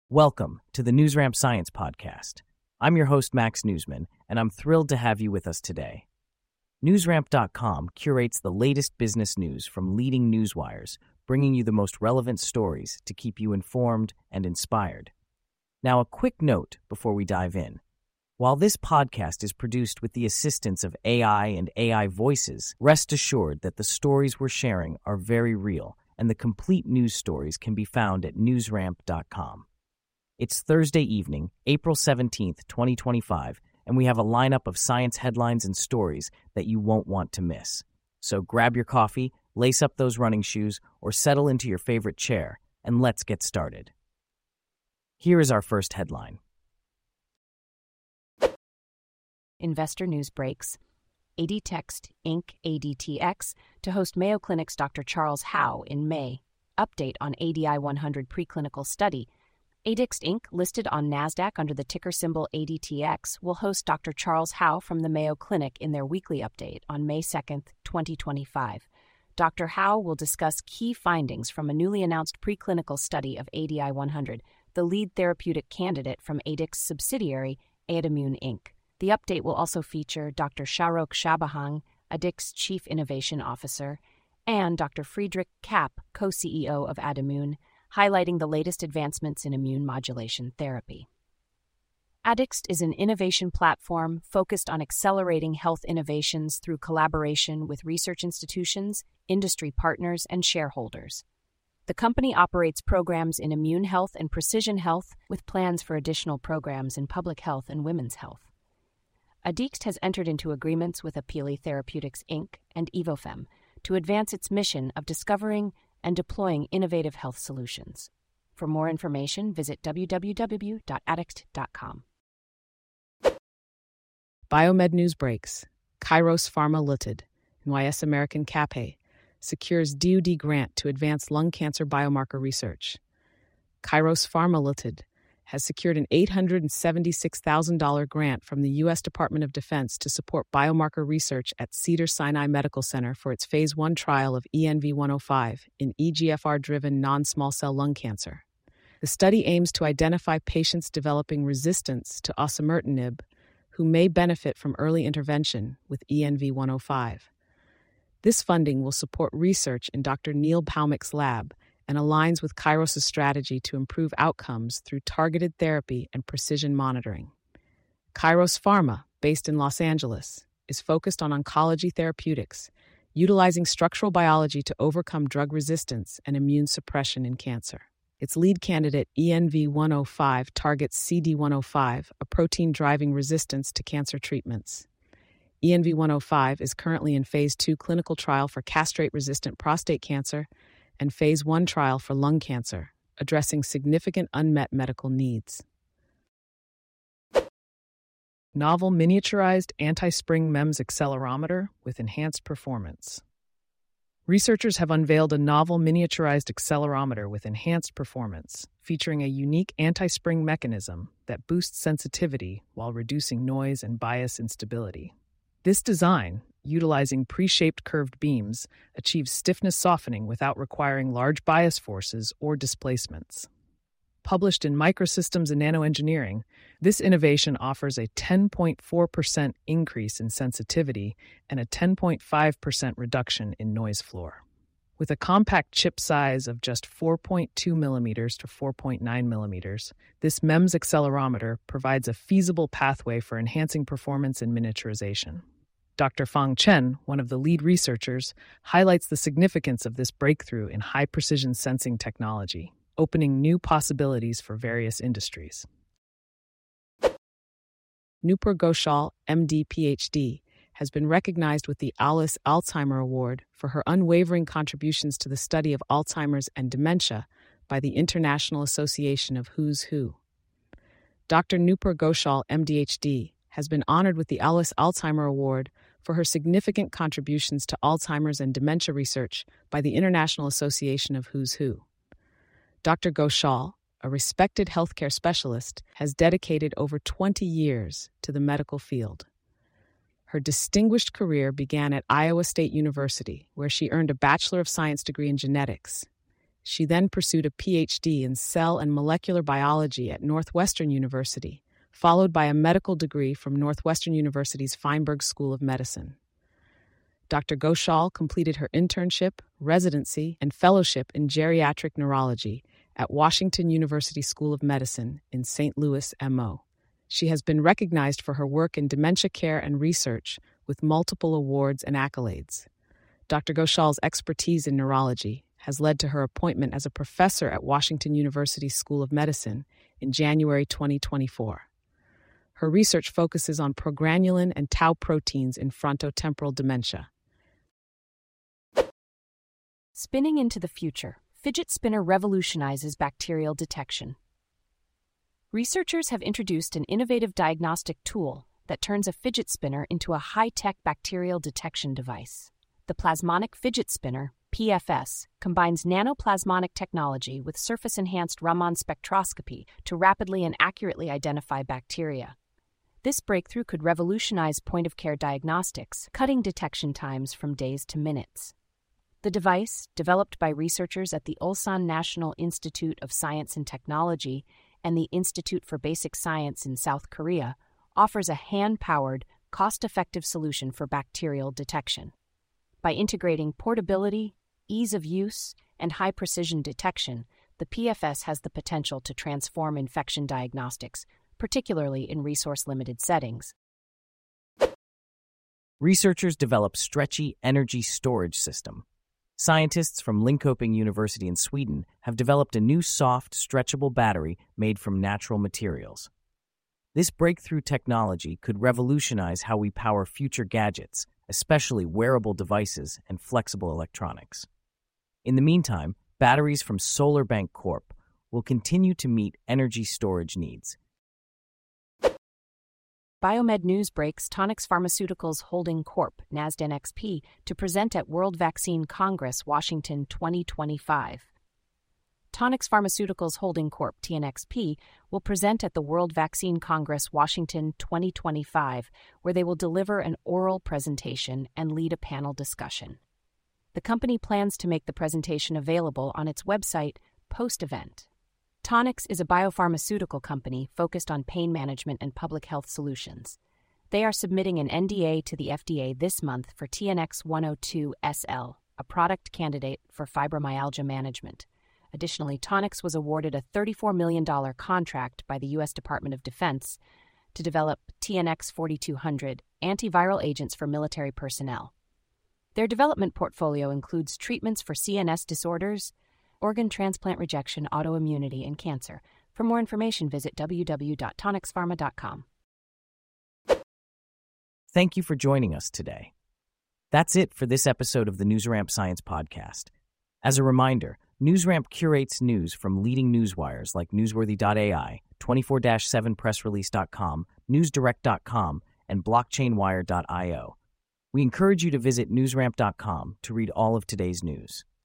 Welcome to the NewsRamp Science Podcast. I'm your host, Max Newsman, and I'm thrilled to have you with us today. NewsRamp.com curates the latest business news from leading newswires, bringing you the most relevant stories to keep you informed and inspired. Now, a quick note before we dive in. While this podcast is produced with the assistance of AI and AI voices, rest assured that the stories we're sharing are very real, and the complete news stories can be found at NewsRamp.com. It's Thursday evening, April 17th, 2025, and we have a lineup of science headlines and stories that you won't want to miss. So grab your coffee, lace up those running shoes, or settle into your favorite chair, and let's get started. Here is our first headline. Investor news breaks. ADText Inc., ADTX, to host Mayo Clinic's Dr. Charles Howell in May. Update on ADI-100 preclinical study. ADText Inc., listed on NASDAQ under the ticker symbol ADTX, will host Dr. Charles Howell from the Mayo Clinic in their weekly update on May 2nd, 2025. Dr. Howell will discuss key findings from a newly announced preclinical study of ADI-100, the lead therapeutic candidate from ADX's subsidiary, Adimune Inc. The update will also feature Dr. Shahrokh Shabahang, ADX's Chief Innovation Officer, and Dr. Friedrich Kapp, co-CEO of Adimune, highlighting the latest advancements in immune modulation therapy. ADXT is an innovation platform focused on accelerating health innovations through collaboration with research institutions, industry partners, and shareholders. The company operates programs in immune health and precision health, with plans for additional programs in public health and women's health. ADXT has entered into agreements with Apili Therapeutics Inc. and Evofem to advance its mission of discovering and deploying innovative health solutions. For more information, visit www.addict.com. Biomed news breaks. Kairos Pharma Ltd., NYS American CAPE, secures DoD grant to advance lung cancer biomarker research. Kairos Pharma Ltd. has secured an $876,000 grant from the U.S. Department of Defense to support biomarker research at Cedars-Sinai Medical Center for its Phase 1 trial of ENV105 in EGFR-driven non-small cell lung cancer. The study aims to identify patients developing resistance to osimertinib who may benefit from early intervention with ENV105. This funding will support research in Dr. Neil Palmick's lab and aligns with Kairos' strategy to improve outcomes through targeted therapy and precision monitoring. Kairos Pharma, based in Los Angeles, is focused on oncology therapeutics, utilizing structural biology to overcome drug resistance and immune suppression in cancer. Its lead candidate, ENV105, targets CD105, a protein driving resistance to cancer treatments. ENV105 is currently in Phase 2 clinical trial for castrate-resistant prostate cancer and Phase 1 trial for lung cancer, addressing significant unmet medical needs. Novel miniaturized anti-spring MEMS accelerometer with enhanced performance. Researchers have unveiled a novel miniaturized accelerometer with enhanced performance, featuring a unique anti-spring mechanism that boosts sensitivity while reducing noise and bias instability. This design, utilizing pre-shaped curved beams, achieves stiffness softening without requiring large bias forces or displacements. Published in Microsystems and Nanoengineering, this innovation offers a 10.4% increase in sensitivity and a 10.5% reduction in noise floor. With a compact chip size of just 4.2 millimeters to 4.9 millimeters, this MEMS accelerometer provides a feasible pathway for enhancing performance in miniaturization. Dr. Fang Chen, one of the lead researchers, highlights the significance of this breakthrough in high-precision sensing technology, opening new possibilities for various industries. Nupur Ghoshal, MD, PhD, has been recognized with the Alice Alzheimer Award for her unwavering contributions to the study of Alzheimer's and dementia by the International Association of Who's Who. Dr. Nupur Ghoshal, MD-HD, has been honored with the Alice Alzheimer Award for her significant contributions to Alzheimer's and dementia research by the International Association of Who's Who. Dr. Ghoshal, a respected healthcare specialist, has dedicated over 20 years to the medical field. Her distinguished career began at Iowa State University, where she earned a Bachelor of Science degree in genetics. She then pursued a PhD in cell and molecular biology at Northwestern University, followed by a medical degree from Northwestern University's Feinberg School of Medicine. Dr. Ghoshal completed her internship, residency, and fellowship in geriatric neurology at Washington University School of Medicine in St. Louis, MO. She has been recognized for her work in dementia care and research with multiple awards and accolades. Dr. Ghoshal's expertise in neurology has led to her appointment as a professor at Washington University School of Medicine in January 2024. Her research focuses on progranulin and tau proteins in frontotemporal dementia. Spinning into the future, fidget spinner revolutionizes bacterial detection. Researchers have introduced an innovative diagnostic tool that turns a fidget spinner into a high-tech bacterial detection device. The Plasmonic Fidget Spinner, PFS, combines nanoplasmonic technology with surface-enhanced Raman spectroscopy to rapidly and accurately identify bacteria. This breakthrough could revolutionize point-of-care diagnostics, cutting detection times from days to minutes. The device, developed by researchers at the Ulsan National Institute of Science and Technology and the Institute for Basic Science in South Korea, offers a hand-powered, cost-effective solution for bacterial detection. By integrating portability, ease of use, and high-precision detection, the PFS has the potential to transform infection diagnostics, particularly in resource-limited settings. Researchers develop stretchy energy storage system. Scientists from Linköping University in Sweden have developed a new soft, stretchable battery made from natural materials. This breakthrough technology could revolutionize how we power future gadgets, especially wearable devices and flexible electronics. In the meantime, batteries from SolarBank Corp will continue to meet energy storage needs. Biomed News breaks Tonix Pharmaceuticals Holding Corp., NASDAQ, to present at World Vaccine Congress, Washington 2025. Tonix Pharmaceuticals Holding Corp., TNXP, will present at the World Vaccine Congress, Washington 2025, where they will deliver an oral presentation and lead a panel discussion. The company plans to make the presentation available on its website post-event. Tonix is a biopharmaceutical company focused on pain management and public health solutions. They are submitting an NDA to the FDA this month for TNX-102SL, a product candidate for fibromyalgia management. Additionally, Tonix was awarded a $34 million contract by the U.S. Department of Defense to develop TNX-4200 antiviral agents for military personnel. Their development portfolio includes treatments for CNS disorders, organ transplant rejection, autoimmunity, and cancer. For more information, visit www.tonixpharma.com. Thank you for joining us today. That's it for this episode of the NewsRamp Science Podcast. As a reminder, NewsRamp curates news from leading newswires like Newsworthy.ai, 24/7pressrelease.com, NewsDirect.com, and BlockchainWire.io. We encourage you to visit NewsRamp.com to read all of today's news.